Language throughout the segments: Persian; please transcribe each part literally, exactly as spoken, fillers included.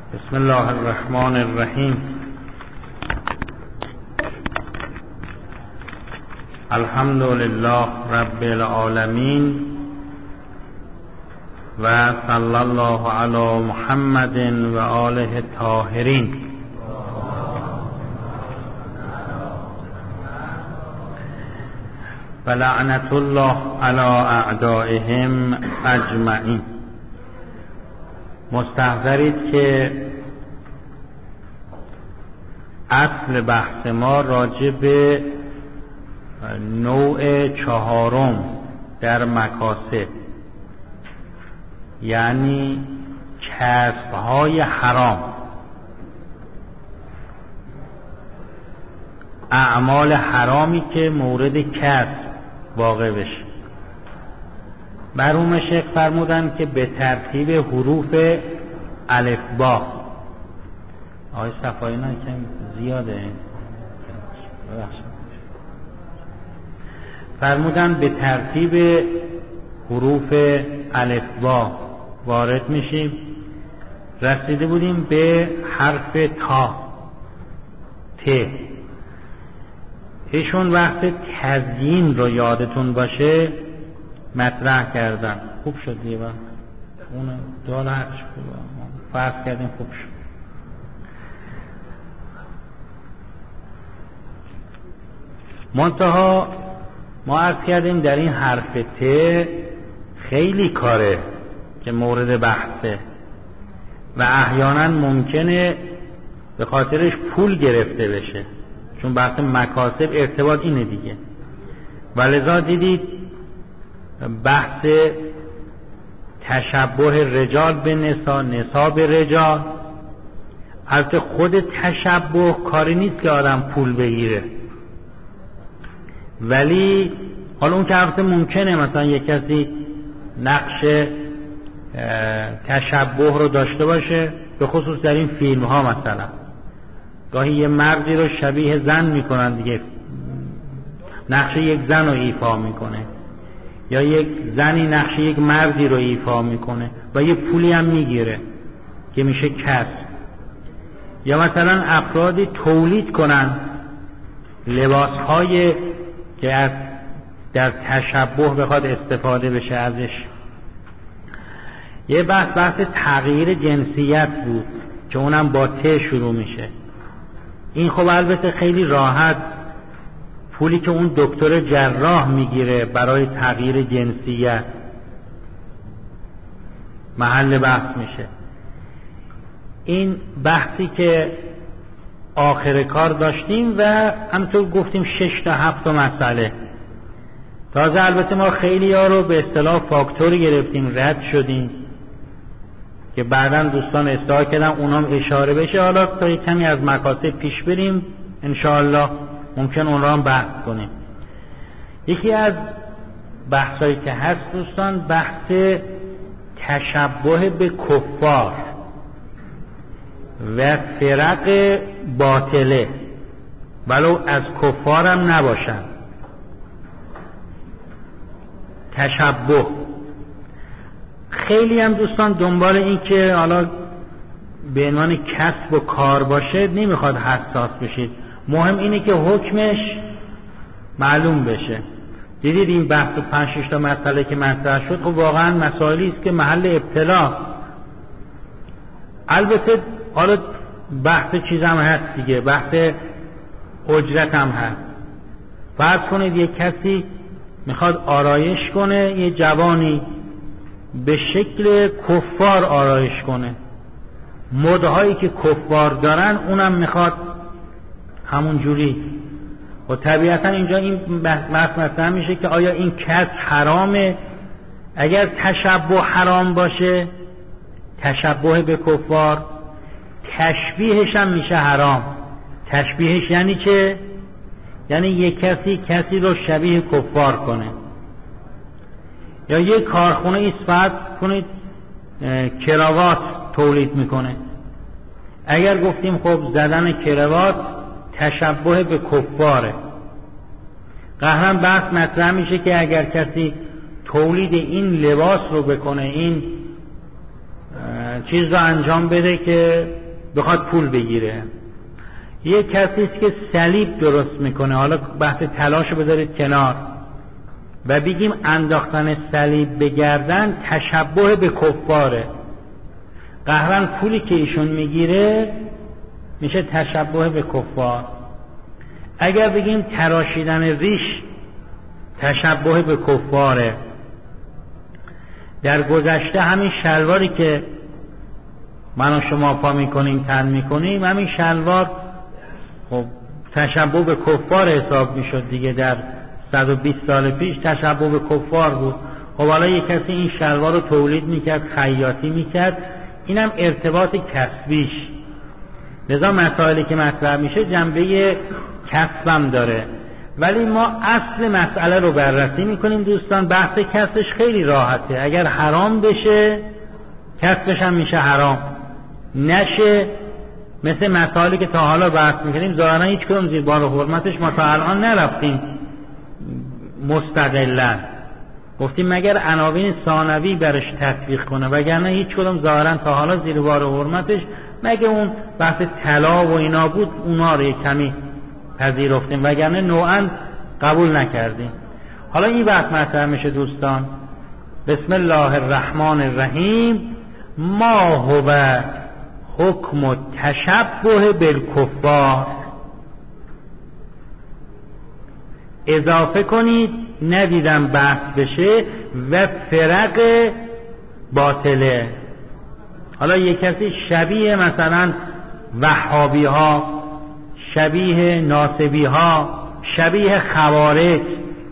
بسم الله الرحمن الرحیم. الحمد لله رب العالمین و صلی الله علی محمد و آله الطاهرین. و لعنت الله علی اعدائهم اجمعین. مستحضرید که اصل بحث ما راجع به نوع چهارم در مکاسب، یعنی کسب‌های حرام، اعمال حرامی که مورد کسب واقع بشه. مرحوم شیخ فرمودن که به ترتیب حروف الفبا. آقای صفایی نه کم زیاده. فرمودن به ترتیب حروف الفبا وارد میشیم. رسیده بودیم به حرف تا ت. ایشون وقت تزیین رو یادتون باشه مطرح کردن. خوب شد دیگه، اون دال حقش فرض کردیم خوب شد. منتها ما عرض کردیم در این حرف ت خیلی کاره که مورد بحثه و احیانا ممکنه به خاطرش پول گرفته بشه، چون بحث مکاسب ارتباط اینه دیگه. ولذا دیدید بحث تشبه رجال به نسا، نسا به رجال. البته خود تشبه کاری نیست که آدم پول بگیره، ولی حالا اون که البته ممکنه مثلا یک کسی نقش تشبه رو داشته باشه، به خصوص در این فیلم ها مثلا گاهی یه مردی رو شبیه زن میکنن دیگه، نقش یک زن رو ایفا میکنه، یا یک زنی نقش یک مردی رو ایفا میکنه و یه پولی هم میگیره که میشه کسب. یا مثلا افرادی تولید کنن لباس های که از در تشبه بخواد استفاده بشه ازش. یه بحث بحث تغییر جنسیت بود که اونم با ت شروع میشه. این خب البته خیلی راحت پولی که اون دکتر جراح میگیره برای تغییر جنسیت محل بحث میشه. این بحثی که آخر کار داشتیم و همونطور گفتیم شش تا هفت تا مسئله. تازه البته ما خیلی ها رو به اصطلاح فاکتور گرفتیم، رد شدیم که بعداً دوستان اصلاح کردن اونام اشاره بشه. حالا تا کمی از مکاسب پیش بریم انشاءالله ممکن اون را هم بحث کنیم. یکی از بحثایی که هست دوستان بحث تشبه به کفار و فرق باطله ولو از کفار هم نباشن. تشبه خیلی هم دوستان دنبال این که حالا به عنوان کسب و کار باشه نمیخواد حساس بشید. مهم اینه که حکمش معلوم بشه. دیدید این بحث و پنج شش تا مسئله که مطرح شد خب واقعا مسائلی است که محل ابتلا. البته حالا بحث چیز هم هست دیگه، بحث اجرت هم هست. فرض کنید یک کسی میخواد آرایش کنه، یه جوانی به شکل کفار آرایش کنه، مدهایی که کفار دارن اونم میخواد همون جوری. و طبیعتا اینجا این بحث مطرح میشه که آیا این کسب حرامه؟ اگر تشبه حرام باشه، تشبه به کفار، تشبیهش هم میشه حرام. تشبیهش یعنی چه؟ یعنی یک کسی کسی رو شبیه کفار کنه. یا یک کارخونه ایست کنید کراوات تولید میکنه. اگر گفتیم خب زدن کراوات تشبه به کفاره، قهرن بحث مطرح میشه که اگر کسی تولید این لباس رو بکنه، این چیز رو انجام بده که بخواد پول بگیره. یه کسی است که صلیب درست میکنه، حالا بحث تلاشو بذارید کنار و بگیم انداختن صلیب به گردن تشبه به کفاره. قهرن پولی که ایشون میگیره میشه تشبه به کفار. اگر بگیم تراشیدن ریش تشبه به کفاره. در گذشته همین شلواری که من و شما پا میکنیم تن میکنیم، همین شلوار خب تشبه به کفار حساب میشد دیگه. در صد و بیست سال پیش تشبه به کفار بود. خب حالا یک کسی این شلوار رو تولید میکرد، خیاطی میکرد، اینم ارتباط کسبیش. لذا مسائلی که مطرح میشه جنبه کسبم داره. ولی ما اصل مسئله رو بررسی میکنیم دوستان. بحث کسبش خیلی راحته. اگر حرام بشه کسبش هم میشه حرام، نشه مثل مسائلی که تا حالا بحث میکنیم ظاهرا هیچ کدوم زیر بار حرمتش ما تا الان نرفتیم مستقلا. گفتیم مگر عناوین ثانوی برش تطبیق کنه، وگرنه هیچ کدوم ظاهرا تا حالا زیر بار حرمتش مگه اون بحث طلا و اینا بود، اونا رو کمی پذیرفتیم، وگرنه نوعا قبول نکردیم. حالا این بحث مطرح میشه دوستان. بسم الله الرحمن الرحیم. ما هو حکم تشبه بالکفار. اضافه کنید ندیدم بحث بشه و فرق باطله. حالا یک کسی شبیه مثلا وهابی ها، شبیه ناصبی ها، شبیه خوارج،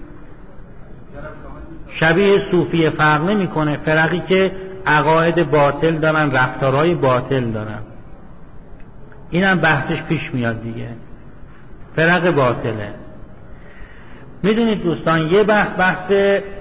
شبیه صوفی فرق نمی کنه. فرقی که عقاید باطل دارن، رفتارهای باطل دارن، اینم بحثش پیش میاد دیگه. فرق باطله. میدونید دوستان یه بحث بحث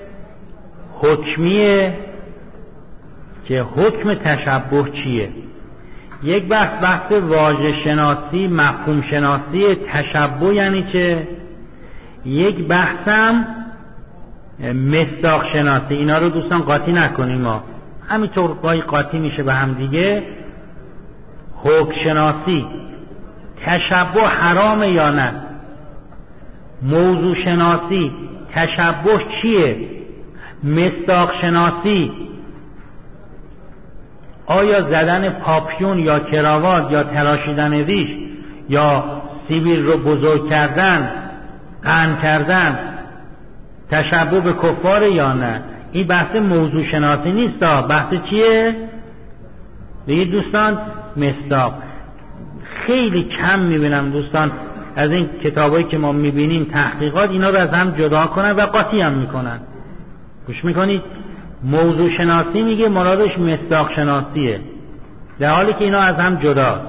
حکمیه که حکم تشبه چیه. یک بحث بحث واژه شناسی، مفهوم شناسی تشبه یعنی چه. یک بحثم مصداق شناسی. اینا رو دوستان قاطی نکنیم، ما همینطور گاهی قاطی میشه به هم دیگه. حکم شناسی تشبه حرامه یا نه. موضوع شناسی تشبه چیه. مصداق شناسی آیا زدن پاپیون یا کراوات یا تراشیدن ریش یا سیبیل رو بزرگ کردن، قند کردن تشبه به کفار یا نه. این بحث موضوع شناسی نیست. بحث چیه؟ بگید دوستان مصداق. خیلی کم میبینم دوستان از این کتابایی که ما میبینیم تحقیقات اینا رو از هم جدا کنن و قاطی هم میکنن. گوش میکنید؟ موضوع شناسی میگه مرادش مصداق شناسیه، در حالی که اینا از هم جداست.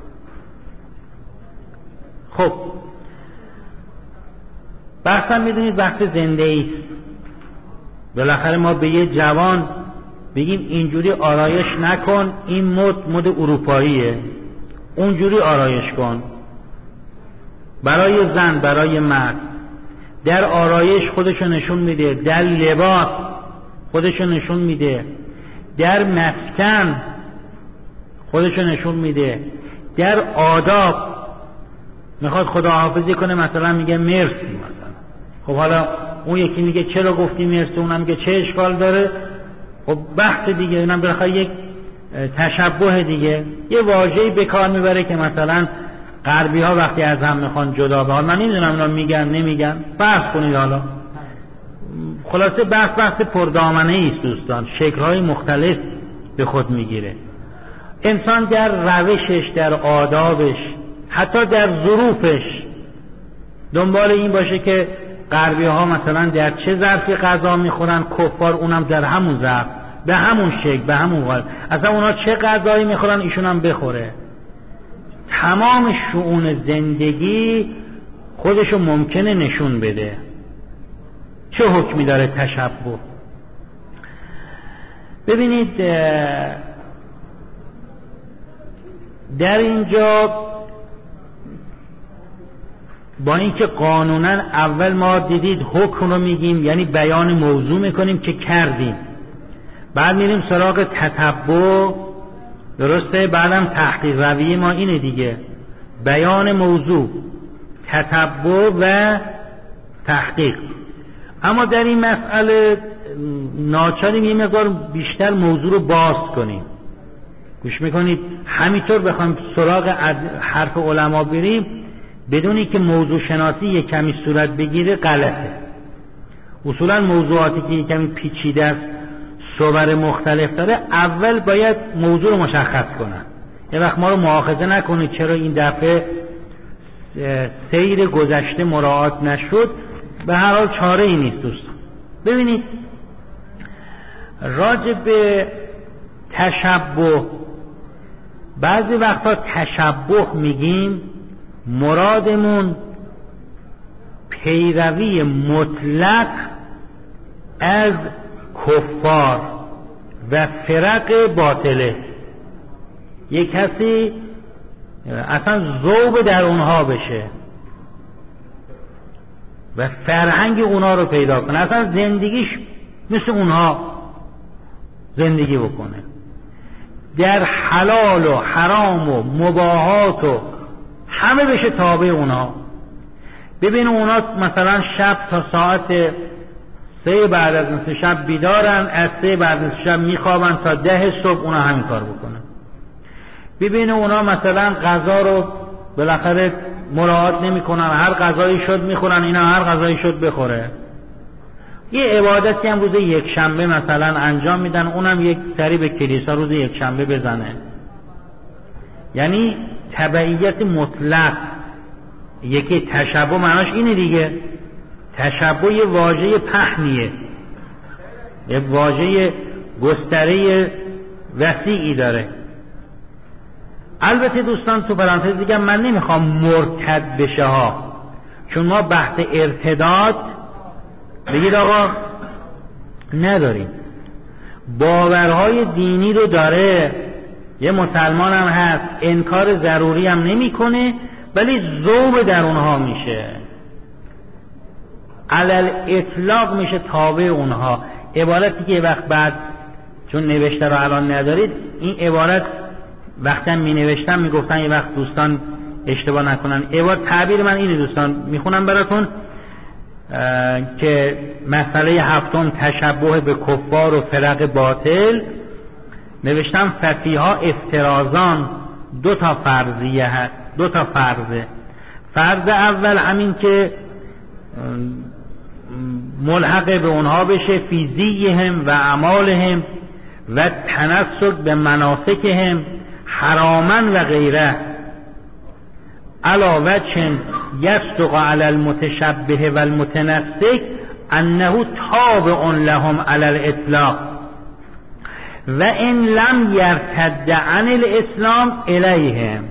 خب بحثم میدونید بحث زنده ایست. بالاخره ما به یه جوان بگیم اینجوری آرایش نکن، این مد مد اروپاییه، اونجوری آرایش کن. برای زن، برای مرد در آرایش خودشو نشون میده، در لباس خودشو نشون میده، در مسکن خودشو نشون میده، در آداب میخواد خداحافظی کنه مثلا میگه مرسی مثلا. خب حالا اون یکی میگه چرا گفتی مرسی، اونم میگه چه اشکال داره. خب بحث دیگه، اونم بالاخره یک تشبه دیگه. یه واژه‌ای به کار میبره که مثلا غربی ها وقتی از هم میخوان جدا به حال، من نمیدونم اونا میگن نمیگن، بحث کنید. حالا خلاصه بحث بحث پردامنه ایست دوستان، شکل‌های مختلف به خود میگیره. انسان در روشش، در آدابش، حتی در ظروفش دنبال این باشه که غربی ها مثلا در چه ظرفی غذا میخورن، کفار اونم در همون ظرف، به همون شکل، به همون حال. اصلا اونا چه غذایی میخورن ایشون هم بخوره. تمام شؤون زندگی خودشو ممکنه نشون بده. چه حکمی داره تشبه؟ ببینید در اینجا با اینکه قانونا اول ما دیدید حکم رو میگیم، یعنی بیان موضوع میکنیم که کردیم، بعد میریم سراغ تتبع درسته؟ بعدم تحقیق رویه ما اینه دیگه، بیان موضوع، تتبع و تحقیق. اما در این مسئله ناچاریم یه مقدار بیشتر موضوع رو باز کنیم. گوش میکنید، همینطور بخوایم سراغ حرف علما بریم بدونی که موضوع شناسی یک کمی صورت بگیره غلطه. اصولا موضوعاتی که یک کمی پیچیده است، صور مختلف داره، اول باید موضوع رو مشخص کنن. یه وقت ما رو مؤاخذه نکنید چرا این دفعه سیر گذشته مراعات نشد، به هر حال چاره ای نیست دوستان. ببینید راجع به تشبه، بعضی وقتا تشبه میگیم مرادمون پیروی مطلق از کفار و فرق باطله. یک کسی اصلا ذوب در اونها بشه و فرهنگ اونها رو پیدا کنه، اصلا زندگیش مثل اونها زندگی بکنه، در حلال و حرام و مباحات و همه بشه تابع اونها. ببین اونا مثلا شب تا ساعت سه بعد از نصف شب بیدارن، از سه بعد از نصف شب میخوابن تا ده صبح اونا همین کار بکنن. ببین اونا مثلا غذا رو بالاخره مراعات نمیکنن، هر غذایی شد میخورن، اینا هر غذایی شد بخوره. یه عبادتی هم روز یک شنبه مثلا انجام میدن، اونم یک سری به کلیسا روز یک شنبه بزنه. یعنی تبعیت مطلق. یکی تشبه معناش اینه دیگه، تشبه یه واژه پهنیه، یه واژه گستره وسیعی داره. البته دوستان تو پرانتز دیگه من نمیخوام مرتد بشه ها، چون ما بحث ارتداد بگید آقا نداریم، باورهای دینی رو داره، یه مسلمان هم هست، انکار ضروری هم نمیکنه، ولی ذوب در اونها میشه، علل اطلاق میشه تابع اونها. عبارتی که وقت بعد چون نوشته رو الان ندارید، این عبارت وقتی می نوشتم می گفتن یه وقت دوستان اشتباه نکنن، عبارت تعبیر من اینه دوستان، میخونم براتون که مسئله هفتم تشبه به کفار و فرق باطل، نوشتم فقیها افترازان دو تا فرضیه هست، دو تا فرضه. فرض اول همین که ملحق به اونها بشه فیزیهم و اعمالهم و تنسک به مناسکهم حراما و غیره علاوه چن یصدق علی المتشبه و المتنسک انه تابع لهم علی الاطلاق و ان لم یرتد عن الاسلام الیهم،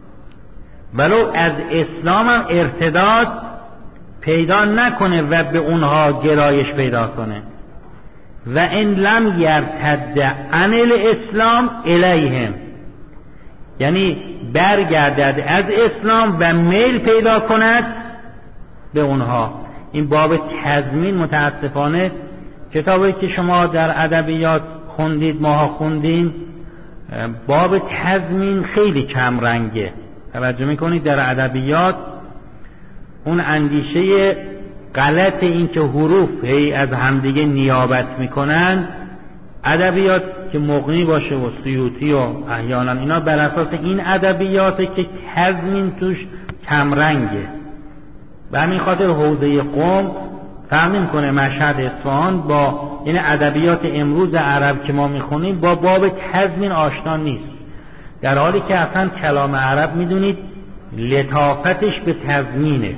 ولو از اسلام هم ارتداد پیدا نکنه و به اونها گرایش پیدا کنه. و ان لم یرتد عن الاسلام الیهم، یعنی برگردد از اسلام و میل پیدا کند به اونها. این باب تضمین متاسفانه کتابی که شما در ادبیات خوندید ماها خوندیم، باب تضمین خیلی کم رنگه. توجه میکنید در ادبیات اون اندیشه غلط این که حروف هی از همدیگه نیابت میکنن، ادبیات که مغنی باشه و سیوطی و احیانا اینا بر اساس این ادبیاته که تضمین توش کم رنگه. و همین خاطر حوزه قم تضمین کنه مشهد اصفهان با این ادبیات امروز عرب که ما میخونیم با باب تضمین آشنا نیست، در حالی که اصلا کلام عرب میدونید لطافتش به تضمینه.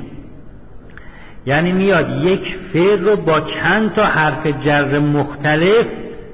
یعنی میاد یک فعل رو با چند تا حرف جر مختلف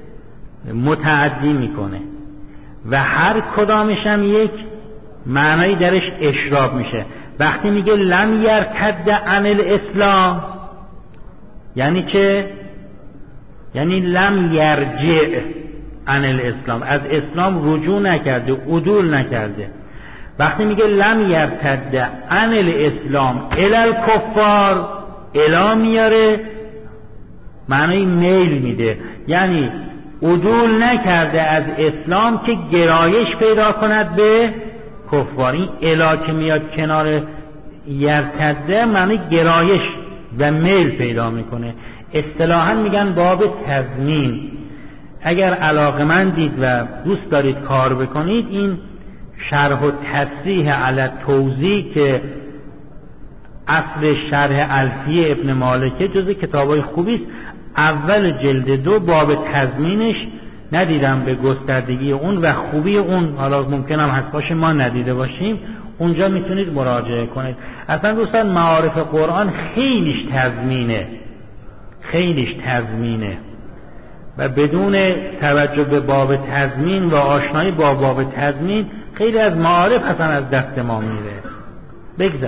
متعدی میکنه و هر کدامش هم یک معنایی درش اشراب میشه. وقتی میگه لم یرتد عن الاسلام یعنی که یعنی لم یرجع عن الاسلام، از اسلام رجوع نکرده، عدول نکرده. وقتی میگه لم یرتد عن الاسلام الی الکفار، الا میاره معنی میل میده، یعنی عدول نکرده از اسلام که گرایش پیدا کند به کفار. این الا که میاد کنار یرتده معنی گرایش و میل پیدا میکنه. اصطلاحا میگن باب تضمین. اگر علاقمندید و دوست دارید کار بکنید، این شرح و تصریح علی توضیح که اصل شرح الفیه ابن مالکه جز کتابای خوبی است. اول جلد دو باب تضمینش ندیدم به گستردگی اون و خوبی اون، حالا ممکنم هست باشه ما ندیده باشیم، اونجا میتونید مراجعه کنید. اصلا دوستان معارف قرآن خیلیش تضمینه، خیلیش تضمینه و بدون توجه به باب تضمین و آشنایی با باب تضمین خیلی از معارف اصلا از دست ما میره. بگذار.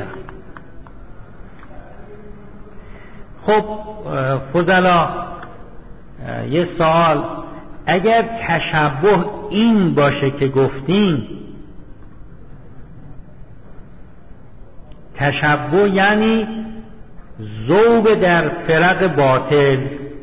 خب فضلا، یه سوال، اگر تشبه این باشه که گفتیم، تشبه یعنی ذوب در فرق باطل،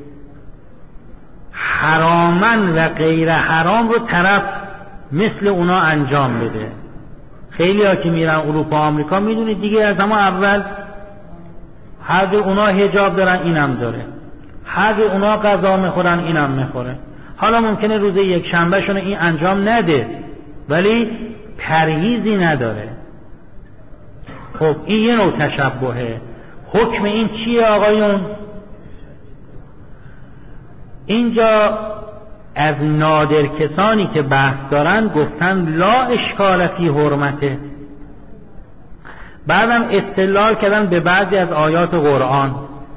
حرامن و غیر حرام رو طرف مثل اونا انجام بده. خیلی ها که میرن اروپا آمریکا میدونید دیگه از همون اول هر اونا حجاب دارن اینم داره، هر اونا غذا میخورن اینم میخوره. حالا ممکنه روز یک شنبه شونه این انجام نده ولی پرهیزی نداره. خب این یه نوع تشبهه. حکم این چیه آقایون؟ اینجا از نادر کسانی که بحث دارن گفتن لا اشکال فی حرمته. بعدم استدلال کردن به بعضی از آیات قرآن.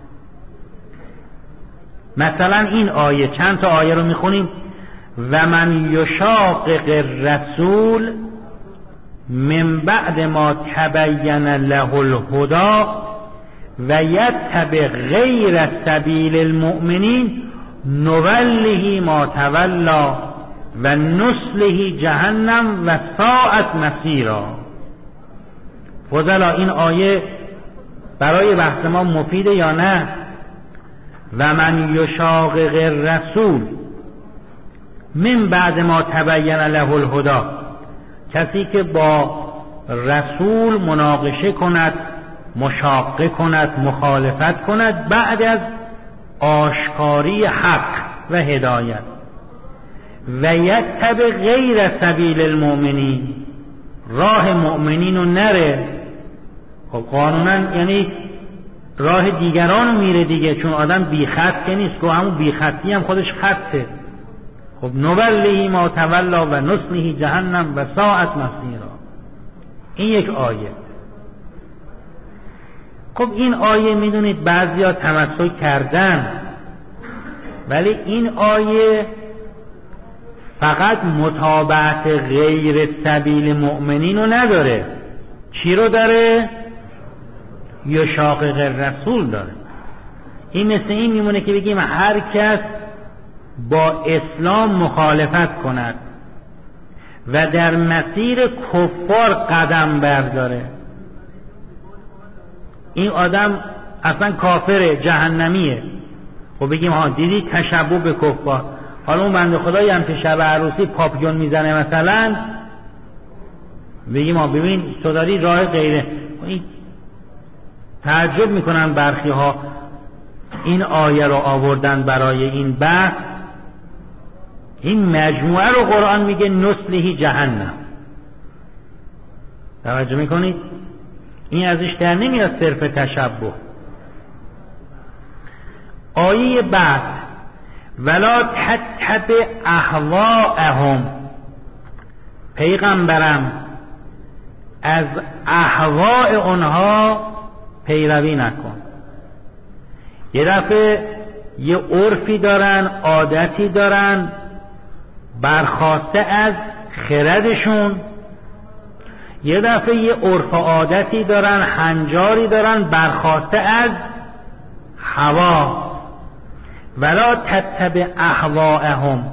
مثلا این آیه، چند تا آیه رو میخونیم: و من یشاقق الرسول من بعد ما تبین له الهدی و یتبع غیر سبیل المؤمنین نوله ما تولا و نصله جهنم و ساعت مصیرا. فضلا این آیه برای بحث ما مفیده یا نه؟ و من یشاقق الرسول من بعد ما تبین له الهدی، کسی که با رسول مناقشه کند، مشاقه کند، مخالفت کند بعد از آشکاری حق و هدایت، و یتبع غیر سبیل المؤمنین، راه مؤمنین رو نره. خب قانونا یعنی راه دیگران میره دیگه، چون آدم بی خط که نیست، که همون بی خطی هم خودش خطه. خب نوله ما تولا و نصله جهنم و ساعت مصیرا. این یک آیه. خب این آیه میدونید بعضیا تمسک کردن، ولی این آیه فقط متابعت غیر سبیل مؤمنین رو نداره. چی رو داره؟ یشاقق الرسول داره. این مثل این میمونه که بگیم هر کس با اسلام مخالفت کند و در مسیر کفار قدم برداره، این آدم اصلا کافره، جهنمیه. خب بگیم ها دیدی تشبه به کفار. حالا اون بنده خدایی هم که شب عروسی پاپیون میزنه مثلا، بگیم ها ببین تو داری راه غیره. این تعجب میکنن برخی ها این آیه رو آوردن برای این بحث. این مجموعه رو قرآن میگه نصله جهنم. توجه میکنید؟ این ازش در نمیاد صرف تشبه. آیه بعد ولا تتبع اهواءهم، پیغمبرم از اهواء اونها پیروی نکن. یه دفعه یه عرفی دارن، عادتی دارن برخواسته از خردشون، یه دفعه یه عرف و عادتی دارن، هنجاری دارن برخواسته از هوا. ولا تتبع اهواءهم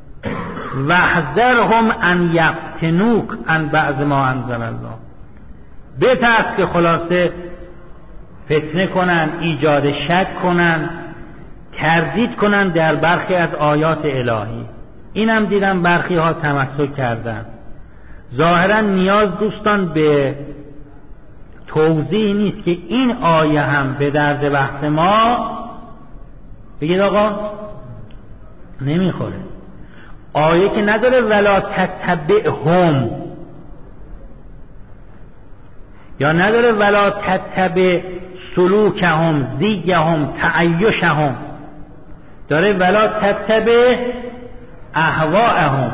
واحذرهم ان یفتنوک عن بعض ما انزل الله. بترس که خلاصه فتنه کنن، ایجاد شک کنن، تردید کنن در برخی از آیات الهی. اینم دیدم برخی ها تمسک کردن. ظاهرا نیاز دوستان به توضیح نیست که این آیه هم به درد بحث ما بگید آقا نمیخوره. آیه که نداره ولا تتبعهم، یا نداره ولا تتبع سلوکهم زیهم تعیشهم، داره ولا تتبع اهواءهم.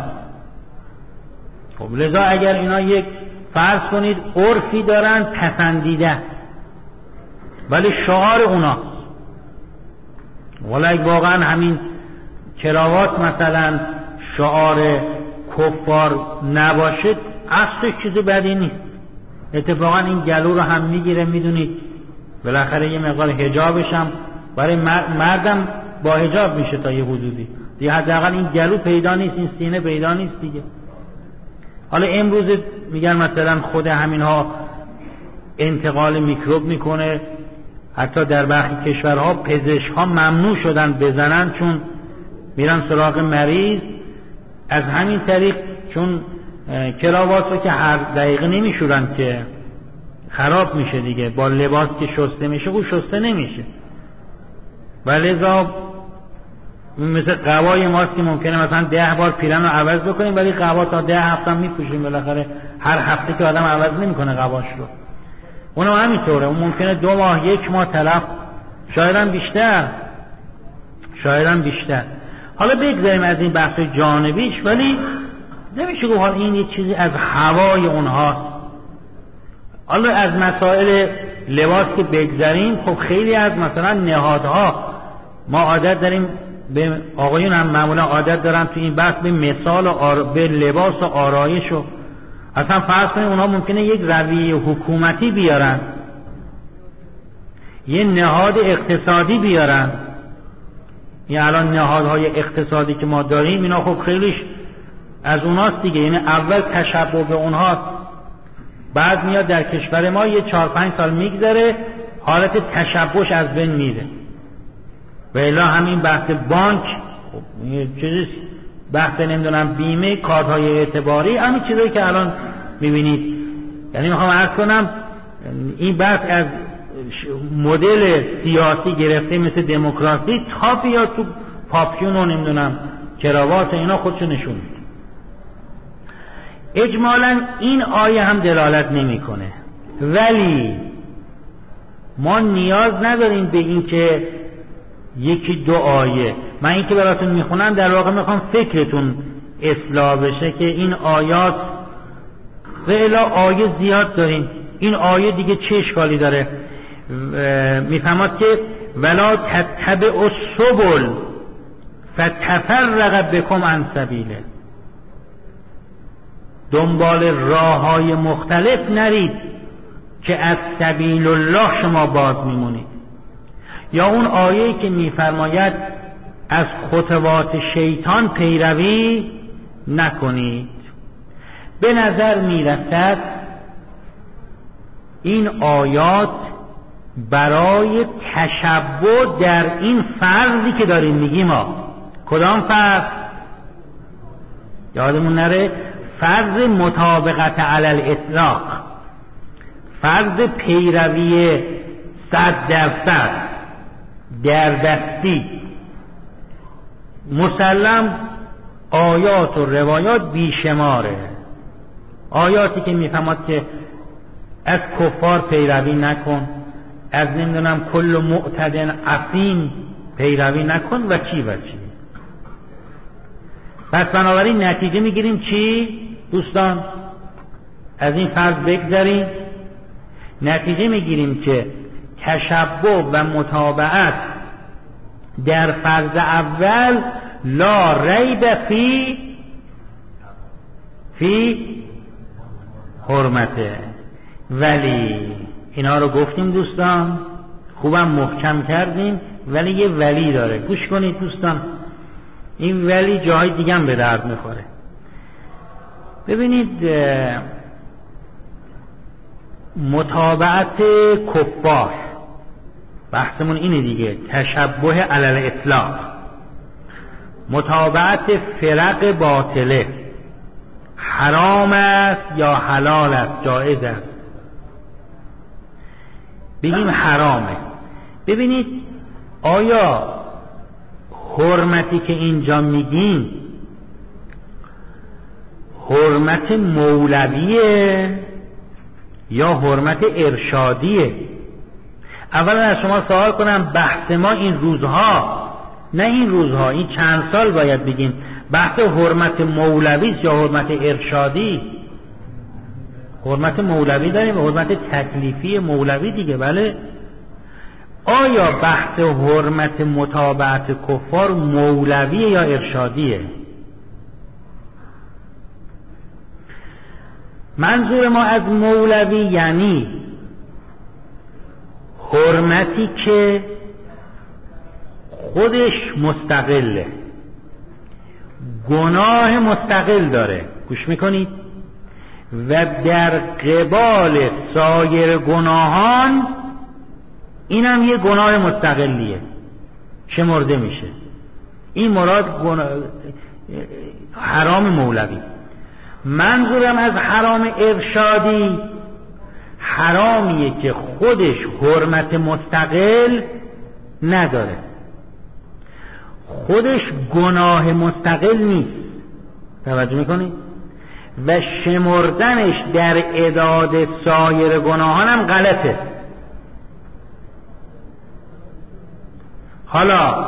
خب لذا اگر اینا یک فرض کنید عرفی دارن پسندیده ولی شعار اونا، ولی واقعا همین کراوات مثلا شعار کفار نباشه اصلش چیز بدی نیست. اتفاقا این گلو رو هم میگیره، میدونید بالاخره یه مقدار حجابش هم برای مردم با حجاب میشه تا یه حدودی دیگه، حداقل این گلو پیدا نیست، این سینه پیدا نیست دیگه. حالا امروز میگن مثلا خود همین ها انتقال میکروب میکنه، حتی در برخی کشورها پزشک ها ممنوع شدن بزنن چون میرن سراغ مریض از همین طریق، چون کراوات رو که هر دقیقه نمیشورن که خراب میشه دیگه، با لباس که شسته میشه او شسته نمیشه، ولذا مثل قوای ماست که ممکنه مثلا ده بار پیرن رو عوض بکنیم ولی قوا تا ده هفته هم میپوشیم، بالاخره هر هفته که آدم عوض نمیکنه قواش رو. اونم همینطوره، اون ممکنه دو ماه یک ماه تلف، شاید هم بیشتر شاید هم بیشتر. حالا بگذاریم از این بحث جانبیش، ولی نمیشه گفت حالا این یه چیزی از هوای اونهاست. حالا از مسائل لباس که بگذاریم، خب خیلی از مثلا نهادها ما عادت داریم، به آقایون هم معمولا عادت دارن تو این بحث به مثال و آر... به لباس و آرایش و اصلا فرض کنیم اونا ممکنه یک رویه حکومتی بیارن، یه نهاد اقتصادی بیارن. این الان نهادهای اقتصادی که ما داریم اینا خب خیلیش از اوناست دیگه، یعنی اول تشبه به اونهاست، بعد میاد در کشور ما یه چهار پنج سال میگذره حالت تشبهش از بین میره. و الا همین بحث بانک خب یه چیزی، بحث نمیدونم بیمه، کارت‌های اعتباری، همین چیزایی که الان میبینید. یعنی میخوام عرض کنم این بحث از مدل سیاسی گرفته مثل دموکراسی تا بیاد تو پاپیون و نمیدونم کراوات اینا خودشو نشون میده. اجمالاً این آیه هم دلالت نمیکنه، ولی ما نیاز نداریم به این که یکی دو آیه، من این که براتون میخونم در واقع میخوام فکرتون اصلاح بشه که این آیات و الا آیه زیاد داریم. این آیه دیگه چه اشکالی داره؟ میفهمد که ولا تتبع السبل فتفرق بكم عن سبیله، دنبال راه های مختلف نرید که از سبیل الله شما باز میمونید. یا اون آیه‌ای که میفرماید از خطوات شیطان پیروی نکنید. به نظر میرسد این آیات برای تشبع در این فرضی که داریم میگیم ما. کدام فرض؟ یادمون نره، فرض مطابقت علی الاطلاق، فرض پیروی صد درصد در دستی. مسلم آیات و روایات بیشماره، آیاتی که میفهمد که از کفار پیروی نکن، از نمیدونم کل معتد اثیم پیروی نکن و چی و چی. پس بنابراین نتیجه میگیریم چی دوستان؟ از این فرض بگذاریم، نتیجه میگیریم که تشبع و متابعت در فرض اول لا ریب فی فی حرمته. ولی اینا رو گفتیم دوستان، خوبم محکم کردیم، ولی یه ولی داره. گوش کنید دوستان، این ولی جاهای دیگه هم به درد میخوره. ببینید متابعت کفار بحثمون اینه دیگه، تشبه علی الاطلاق، متابعت فرق باطله، حرام است یا حلال است، جایز است. بگیم حرامه. ببینید آیا حرمتی که اینجا میگیم حرمت مولویه یا حرمت ارشادیه؟ اولا از شما سوال کنم، بحث ما این روزها، نه این روزها، این چند سال باید بگیم بحث حرمت مولوی یا حرمت ارشادی؟ حرمت مولوی داریم، حرمت تکلیفی مولوی دیگه. بله، آیا بحث حرمت متابعت کفار مولویه یا ارشادیه؟ منظور ما از مولوی یعنی حرمتی که خودش مستقله، گناه مستقل داره، گوش میکنید، و در قبال سایر گناهان اینم یه گناه مستقلیه شمرده میشه. این مراد گناه... حرام مولوی. منظورم از حرام ارشادی حرامیه که خودش حرمت مستقل نداره، خودش گناه مستقل نیست، توجه میکنی؟ و شمردنش در اعداد سایر گناهان هم غلطه. حالا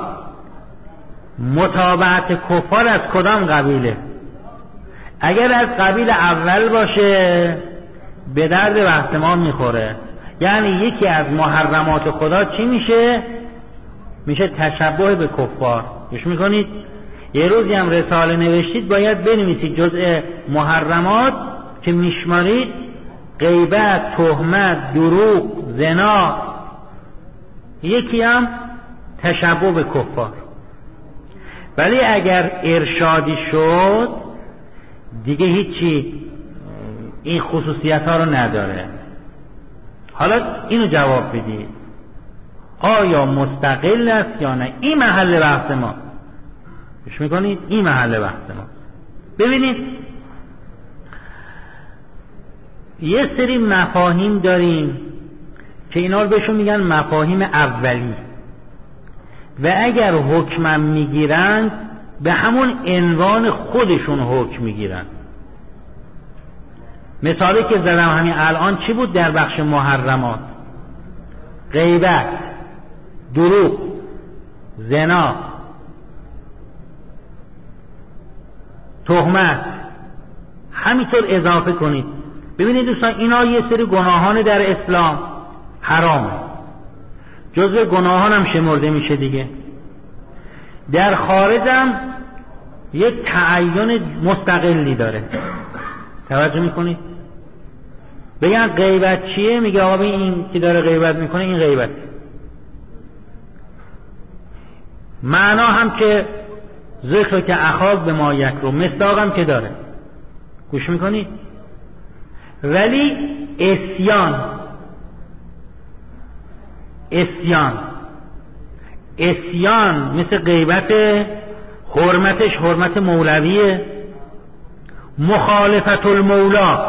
متابعت کفار از کدام قبیله؟ اگر از قبیل اول باشه به درد بحث ما میخوره. یعنی یکی از محرمات خدا چی میشه؟ میشه تشبه به کفار. گوش میکنید؟ یه روزی هم رساله نوشتید، باید بنویسید جزء محرمات که میشمارید غیبت، تهمت، دروغ، زنا، یکی هم تشبه به کفار. ولی اگر ارشادی شد دیگه هیچی این خصوصیت ها رو نداره. حالا اینو جواب بدید، آیا مستقل است یا نه؟ این محل بحث ما. گوش میکنید؟ این محل بحث ما. ببینید یه سری مفاهیم داریم که اینا رو بهشون میگن مفاهیم اولی، و اگر حکمم میگیرند به همون عنوان خودشون حکم میگیرن. مثالی که زدم همین الان چی بود در بخش محرمات؟ غیبت، دروغ، زنا، تهمت. همینطور اضافه کنید. ببینید دوستان، اینا یه سری گناهان در اسلام حرامه، جزء گناهان هم شمرده میشه دیگه. در خارج هم یک تعین مستقلی داره، توجه میکنید؟ بگن غیبت چیه؟ میگه آقا این که داره غیبت میکنه این غیبت. معنا هم که ذکر که اخاک به ما یک رو مصداق هم که داره، گوش میکنید؟ ولی عصیان، عصیان عصیان مثل غیبت، حرمتش حرمت مولویه. مخالفت المولا،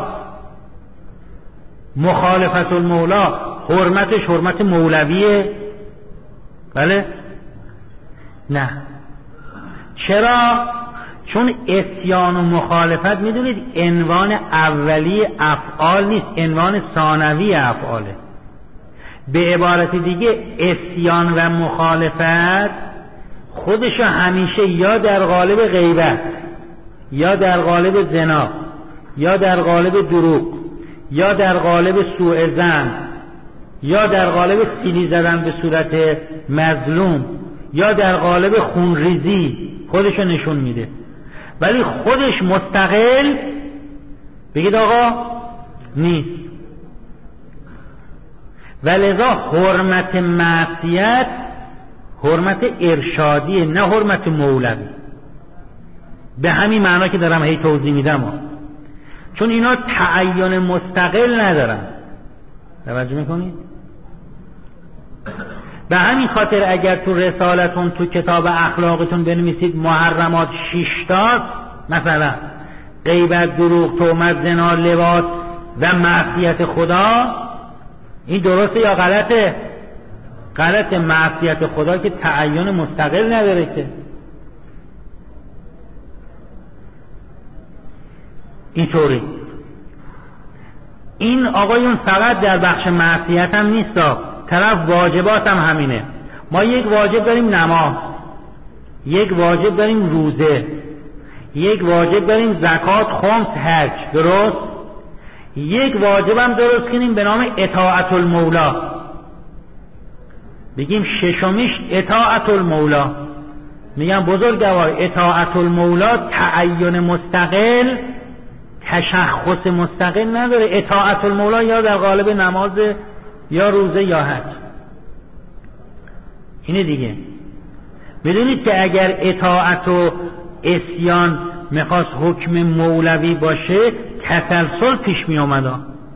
مخالفت المولا حرمتش حرمت مولویه. بله؟ نه. چرا؟ چون عصیان و مخالفت میدونید عنوان اولی افعال نیست، عنوان ثانوی افعاله. به عبارت دیگه عصیان و مخالفت خودشو همیشه یا در قالب غیبت، یا در قالب زنا، یا در قالب دروغ، یا در قالب سوء ظن، یا در قالب سیلی زدن به صورت مظلوم، یا در قالب خونریزی خودشو نشون میده. ولی خودش مستقل بگید آقا نیست. ولذا حرمت معصیت حرمت ارشادیه، نه حرمت مولوی. به همین معنا که دارم هی توضیح میدم، چون اینا تعین مستقل ندارن. توجه میکنید؟ به همین خاطر اگر تو رسالتون تو کتاب اخلاقتون بنویسید محرمات شش تا، مثلا غیبت، دروغ، تهمت، زنا، لواط و معصیت خدا، این درسته یا غلطه؟ غلط. معصیت خدا که تعین مستقل نداره که. اینطوری این آقایون فقط در بخش معصیت هم نیست، طرف واجبات هم همینه. ما یک واجب داریم نماز، یک واجب داریم روزه، یک واجب داریم زکات، خمس، حج، درست؟ یک واجب هم درست کنیم به نام اطاعت المولا، بگیم ششمیش اطاعت المولا. میگم بزرگوار اطاعت المولا تعین مستقل، تشخص مستقل نداره. اطاعت المولا یا در قالب نماز یا روزه یا حج. اینه دیگه. بدونید که اگر اطاعت و عصیان میخواست حکم مولوی باشه تسلسل پیش می آمده،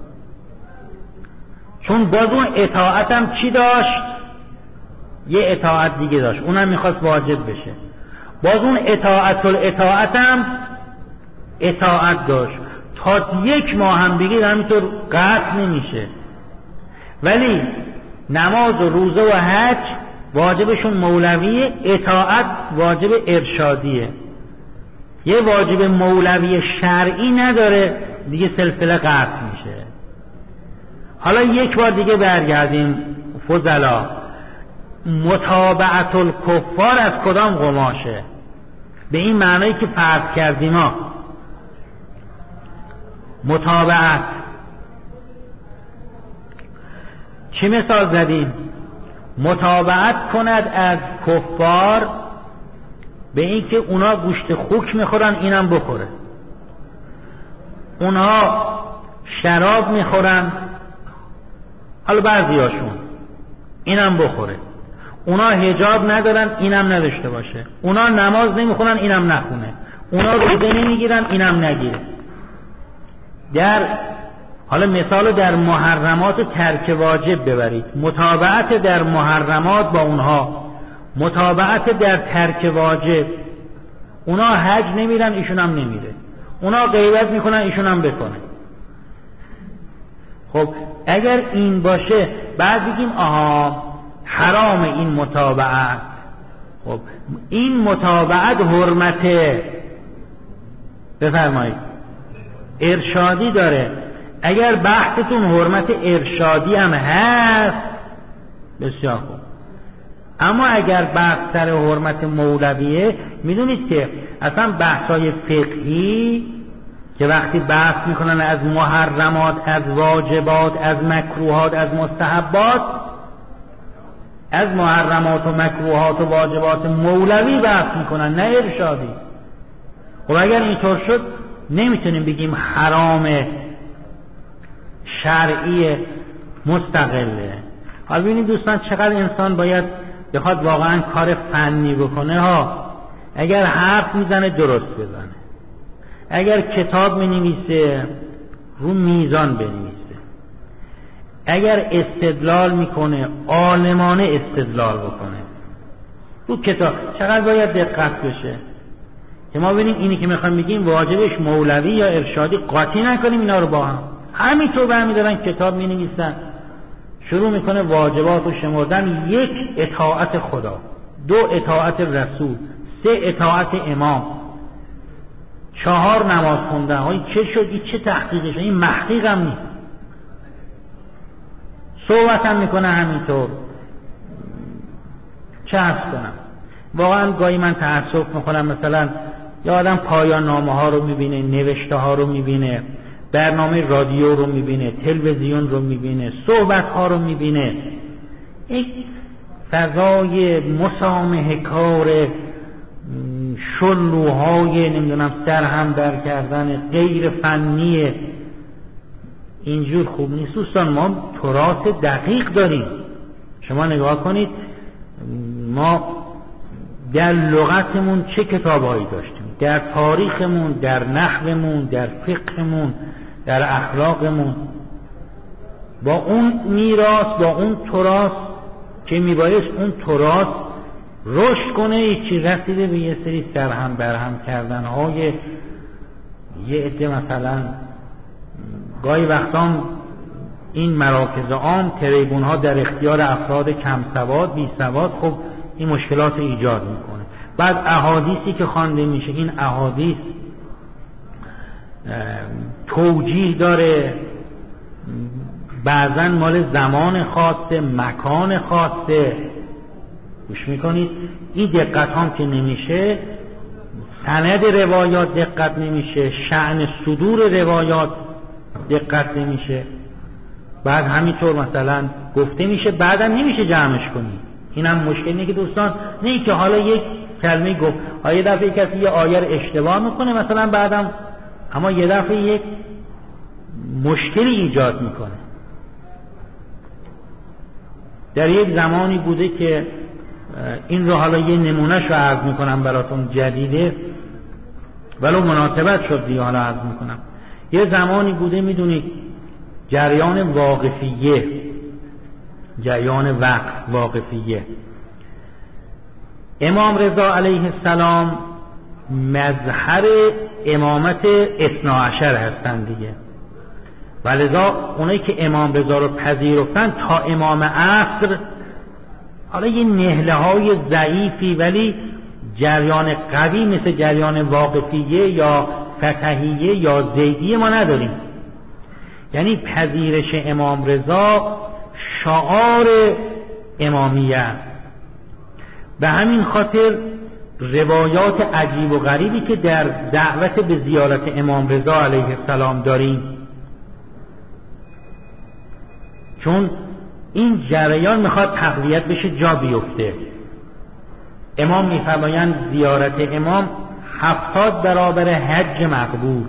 چون باز اون اطاعت هم چی داشت؟ یه اطاعت دیگه داشت، اونم میخواست واجب بشه. باز اون اطاعت الاطاعت هم اطاعت داشت. تا یک ماه هم بگید همینطور قطع نمیشه. ولی نماز و روزه و حج واجبشون مولویه، اطاعت واجب ارشادیه. یه واجب مولوی شرعی نداره دیگه، سلسله قطع میشه. حالا یک بار دیگه برگردیم فضلا. متابعت الکفار از کدام قماشه؟ به این معنی که فرض کردیم ما متابعت چی مثال زدیم؟ متابعت کند از کفار به این که اونا گوشت خوک میخورن اینم بخوره، اونا شراب میخورن حالا بعضیاشون اینم بخوره، اونا حجاب ندارن اینم نداشته باشه، اونا نماز نمیخونن اینم نخونه، اونا روزه نمیگیرن اینم نگیره. در حالا مثال در محرمات و ترک واجب ببرید، متابعت در محرمات با اونها، متابعت در ترک واجب. اونا حج نمیرن ایشون هم نمیره، اونا غیبت میکنن ایشون هم بکنه. خب اگر این باشه بعد بگیم آها حرام این متابعت. خب این متابعت حرمته، بفرمایید، ارشادی داره. اگر بحثتون حرمت ارشادی هم هست بسیار خوب، اما اگر بحث سر حرمت مولویه، میدونید که اصلا بحثای فقهی که وقتی بحث میکنن از محرمات، از واجبات، از مکروهات، از مستحبات، از محرمات و مکروهات و واجبات مولوی بحث میکنن نه ارشادی. خب اگر اینطور شد نمیتونیم بگیم حرام شرعی مستقله. حالا ببینید دوستان چقدر انسان باید بخواد واقعا کار فنی بکنه ها. اگر حرف میزنه درست بزنه، اگر کتاب مینویسه رو میزان بنویسه، اگر استدلال میکنه عالمانه استدلال بکنه رو کتاب. چقدر باید دقت بشه که ما ببینیم اینی که میخوایم بگیم واجبش مولوی یا ارشادی قاطی نکنیم اینا رو با هم. همینطور برمیدارن کتاب مینویسن، شروع میکنه واجبات و شمردن. یک اطاعت خدا، دو اطاعت رسول، سه اطاعت امام، چهار نماز خوندن. های چه شد؟ این چه تحقیقش؟ این محقیق هم نیست. صحبت هم میکنه همینطور. چه عرض کنم، واقعا گاهی من تأسف میکنم، مثلا یا آدم پایان نامه ها رو میبینه، نوشته ها رو میبینه، برنامه رادیو رو میبینه، تلویزیون رو میبینه، صحبت ها رو میبینه، یک فضای مسامحه کار، شلوهای نمیدونم سر هم در کردن، غیر فنیه. اینجور خوب نیست دوستان. ما تراث دقیق داریم. شما نگاه کنید ما در لغتمون چه کتابایی داشتیم، در تاریخمون، در نحومون، در فقهمون، در اخلاقمون. با اون میراث، با اون تراث که میبایست اون تراث رشد کنه، یکی رسیده به یه سری سرهم برهم کردن های یه عده، مثلا گاهی وقتا این مراکز عام تریبون ها در اختیار افراد کم سواد بی سواد، خب این مشکلات ایجاد میکنه. بعد احادیثی که خوانده میشه، این احادیث توجیه داره، بعضا مال زمان خاصه، مکان خاصه، گوش میکنید، این دقت هم که نمیشه، سند روایات دقت نمیشه، شأن صدور روایات دقت نمیشه. بعد همینطور مثلا گفته میشه بعدا نمیشه جمعش کنی. اینم مشکلی که دوستان، نه که حالا یک کلمه گفت، یه دفعه کسی یه آیه رو اشتباه میکنه مثلا بعدم، اما یه دفعه یک مشکلی ایجاد میکنه. در یک زمانی بوده که این رو حالا یه نمونهش رو عرض میکنم براتون، جدیده ولو مناسبت شد دیگه، حالا عرض میکنم. یه زمانی بوده میدونید جریان واقفیه، جریان وقف واقفیه، امام رضا علیه السلام مظهر امامت اثنا عشر هستن دیگه، ولذا اونایی که امام رضا رو پذیرفتن تا امام عصر، حالا یه نهله های ضعیفی ولی جریان قوی مثل جریان واقفیه یا فتحیه یا زیدیه ما نداریم. یعنی پذیرش امام رضا شعار امامیه. به همین خاطر روایات عجیب و غریبی که در دعوت به زیارت امام رضا علیه السلام داریم، چون این جریان میخواد تقویت بشه، جا بیفته. امام میفرمایند زیارت امام هفتاد برابر حج مقبول.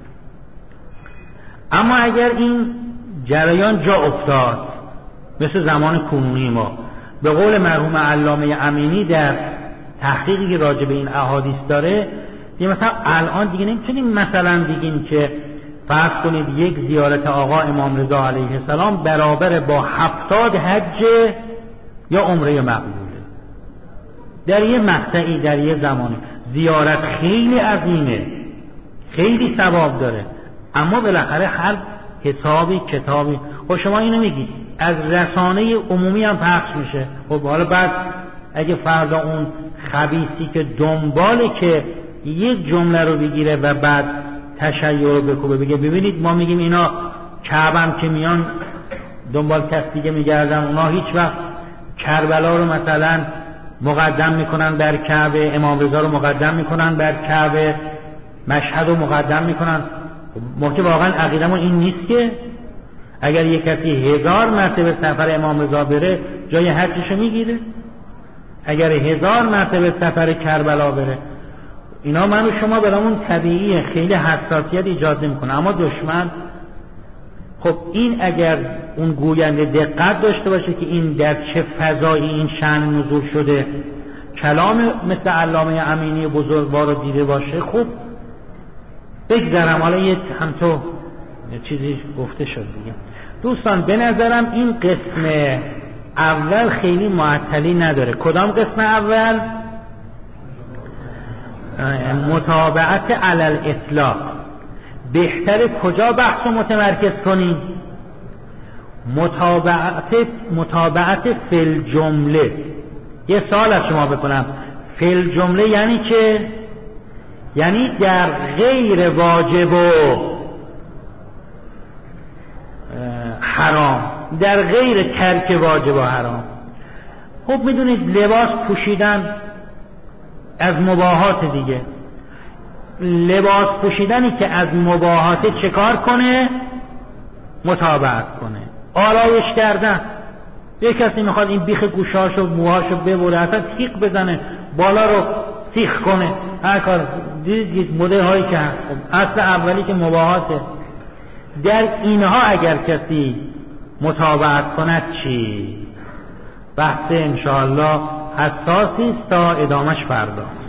اما اگر این جریان جا افتاد مثل زمان کنونی ما، به قول مرحوم علامه امینی در تحقیقی که راجع به این احادیث داره، دیگه مثلا الان دیگه نمیتونیم مثلا بگیم که فرض کنید یک زیارت آقا امام رضا علیه السلام برابر با هفتاد حج یا عمره مقبوله. در یه مقطعی، در یه زمانی زیارت خیلی عظیمه، خیلی ثواب داره، اما بالاخره هر حسابی کتابی. خب شما اینو میگید از رسانه عمومی هم پخش میشه، خب حالا بعد اگه فردا اون خبیثی که دنباله که یک جمله رو بگیره و بعد تشیع رو بکوبه، بگه ببینید ما میگیم اینا کعبه هم که میان دنبال کس دیگه میگردن، اونا هیچ وقت کربلا رو مثلا مقدم میکنن بر کعبه، امام رضا رو مقدم میکنن بر کعبه، مشهد رو مقدم میکنن. ما که واقعا عقیدمون این نیست که اگر یک کسی هزار مرتبه سفر امام رضا بره جای حجشو میگیره، اگر هزار مرتبه سفر کربلا بره. اینا من و شما برامون طبیعیه، خیلی حساسیت ایجاد نمیکنه، اما دشمن خب این اگر اون گوینده دقت داشته باشه که این در چه فضایی این شأن نزول شده، کلام مثل علامه امینی بزرگوار رو دیده باشه، خوب بگذرم. حالا یه هم تو چیزی گفته شد دیگه. دوستان به نظرم این قسم اول خیلی معطلی نداره. کدام قسم اول؟ متابعت علی الاطلاق. بهتر کجا بحث متمرکز کنیم؟ متابعت متابعت فی الجمله. یه سوال از شما بکنم، فی الجمله یعنی چه؟ یعنی در غیر واجب و حرام، در غیر ترک واجب و حرام. خب میدونید لباس پوشیدن از مباحات دیگه، لباس پوشیدنی که از مباحات چه کار کنه؟ متابعت کنه. آرایش کردن، یک کسی میخواد این بیخ گوشاشو موهاشو ببره، اصلا تیغ بزنه، بالا رو سیخ کنه، هر کار دیدید مدل هایی که هست. اصل اولی که مباحاته. در اینها اگر کسی متابعت کند چی؟ بحث انشاءالله حساسی است تا ادامش فردا.